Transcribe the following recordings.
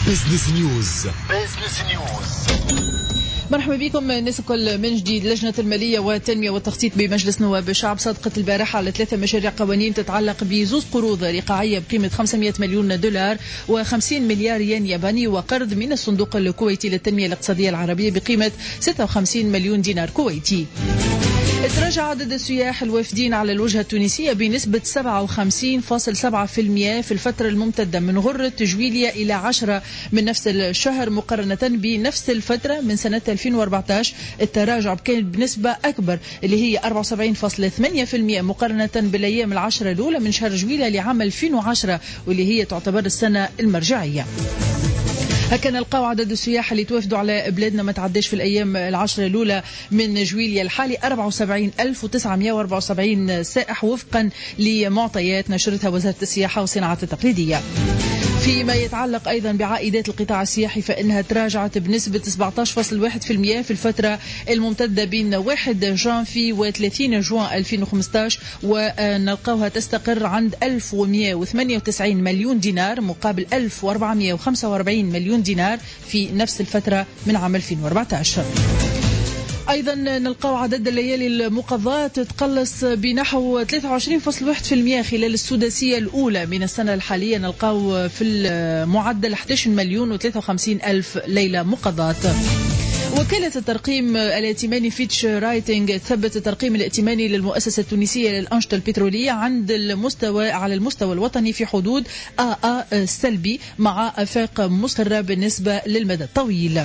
بزنس نيوز. مرحبا بكم الناس الكل من جديد. لجنة المالية والتنمية والتخطيط بمجلس نواب الشعب صادقت البارحة على 3 مشاريع قوانين تتعلق بزوز قروض رقاعية بقيمة 500 مليون دولار و50 مليار ين ياباني، وقرض من الصندوق الكويتي للتنمية الاقتصادية العربية بقيمة 56 مليون دينار كويتي. تراجع عدد السياح الوافدين على الوجهة التونسية بنسبة 57.7% في الفترة الممتدة من غرة جويلية إلى 10 من نفس الشهر مقارنة بنفس الفترة من سنة 2014. التراجع كان بنسبة أكبر اللي هي 74.8% مقارنة بالأيام العشرة الأولى من شهر جويلية لعام 2010، واللي هي تعتبر السنة المرجعية. هكذا نلقاو عدد السياح اللي توافدوا على بلادنا ما تعداش في الأيام العشرة الأولى من جويلية الحالي 74,974 سائح وفقا لمعطيات نشرتها وزارة السياحة والصناعات التقليدية. فيما يتعلق أيضا بعائدات القطاع السياحي فإنها تراجعت بنسبة 17.1% في الفترة الممتدة بين 1 جانفي و 30 جوان 2015، ونلقاوها تستقر عند 1198 مليون دينار مقابل 1445 مليون دينار في نفس الفترة من عام 2014. أيضا نلقاو عدد الليالي المقضاة تقلص بنحو 23.1% خلال السداسية الأولى من السنة الحالية. نلقاو في المعدل 11 مليون و53 ألف ليلة مقضاة. وكالة الترقيم الائتماني فيتش رايتنج ثبت الترقيم الائتماني للمؤسسة التونسية للأنشطة البترولية على المستوى الوطني في حدود AA سلبي مع آفاق مستقرة بالنسبة للمدى الطويل.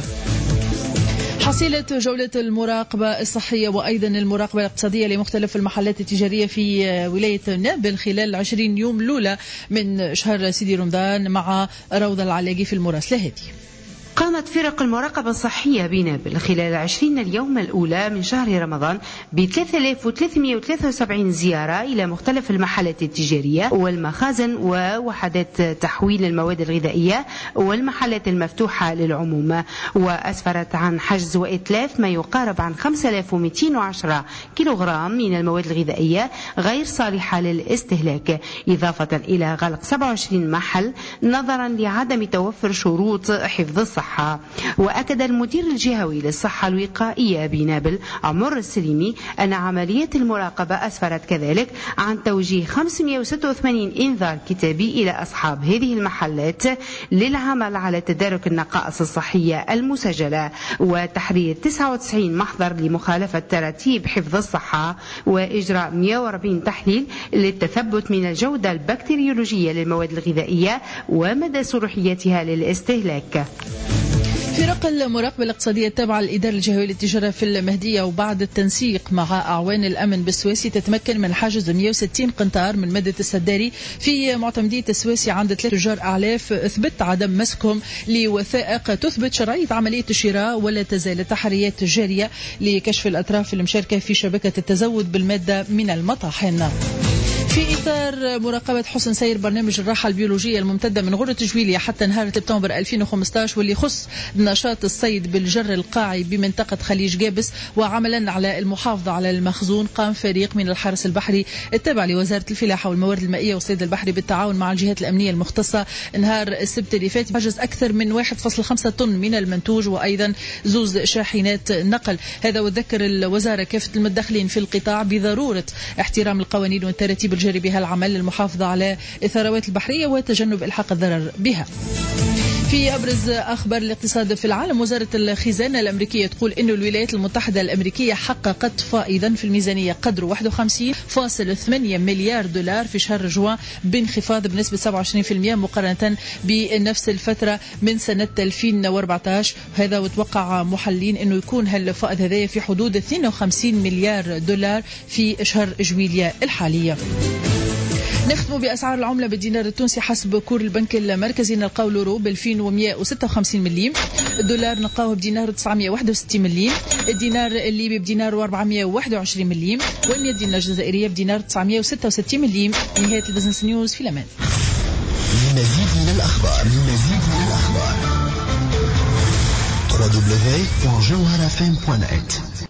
حصيلة جولة المراقبة الصحية وأيضا المراقبة الاقتصادية لمختلف المحلات التجارية في ولاية نابل خلال 20 يوم الأولى من شهر سيدي رمضان مع روضة العلاقي في المراسلة هذه. قامت فرق المراقبة الصحية بنابل خلال 20 اليوم الأولى من شهر رمضان ب 3373 زيارة إلى مختلف المحلات التجارية والمخازن ووحدات تحويل المواد الغذائية والمحلات المفتوحة للعموم، وأسفرت عن حجز وإتلاف ما يقارب عن 5210 كيلوغرام من المواد الغذائية غير صالحة للاستهلاك، إضافة إلى غلق 27 محل نظرا لعدم توفر شروط حفظ الصحة. وأكد المدير الجهوي للصحة الوقائية بنابل عمر السليمي أن عملية المراقبة أسفرت كذلك عن توجيه 586 إنذار كتابي إلى أصحاب هذه المحلات للعمل على تدارك النقائص الصحية المسجلة وتحرير 99 محضر لمخالفة تراتيب حفظ الصحة وإجراء 140 تحليل للتثبت من الجودة البكتيريولوجية للمواد الغذائية ومدى صلاحيتها للاستهلاك. فرق المراقبة الاقتصادية التابعة للإدارة الجهوية للتجارة في المهدية وبعد التنسيق مع أعوان الأمن بالسويسي تتمكن من حجز 160 قنطار من مادة السداري في معتمدية السويسي عند 3 تجار أعلاف أثبت عدم مسكهم لوثائق تثبت شرعية عملية الشراء، ولا تزال التحريات جارية لكشف الأطراف المشاركة في شبكة التزود بالمادة من المطاحن. في إطار مراقبة حسن سير برنامج الراحة البيولوجية الممتدة من غرة جويلية حتى نهار سبتمبر 2015 واللي يخص نشاط الصيد بالجر القاعي بمنطقة خليج جابس وعملا على المحافظة على المخزون، قام فريق من الحرس البحري التابع لوزارة الفلاحة والموارد المائية والصيد البحري بالتعاون مع الجهات الأمنية المختصة نهار السبت اللي فات حجز أكثر من 1.5 طن من المنتوج وأيضا 2 شاحنات نقل. هذا وذكر الوزارة كافة المتدخلين في القطاع بضرورة احترام القوانين والتراتيب الجاري بها العمل للمحافظة على الثروات البحرية وتجنب إلحاق الضرر بها. في أبرز أخبار الاقتصاد في العالم، وزارة الخزانة الأمريكية تقول إنه الولايات المتحدة الأمريكية حققت فائضا في الميزانية قدره 51.8 مليار دولار في شهر جوان بانخفاض بنسبة 27% مقارنة بنفس الفترة من سنة 2014. هذا وتوقع محللين إنه يكون هالفائض هذا في حدود 52 مليار دولار في شهر جويلية الحالية. نختم بأسعار العملة بالدينار التونسي حسب كور البنك المركزي نلقاو اليورو ب 2156 مليم، الدولار نلقاوه بدينار 961 مليم، الدينار الليبي بدينار 421 مليم، والمية دينار الجزائرية بدينار 966 مليم. نهاية البزنس نيوز في الأمان. مزيد من الأخبار www.jawharafm.net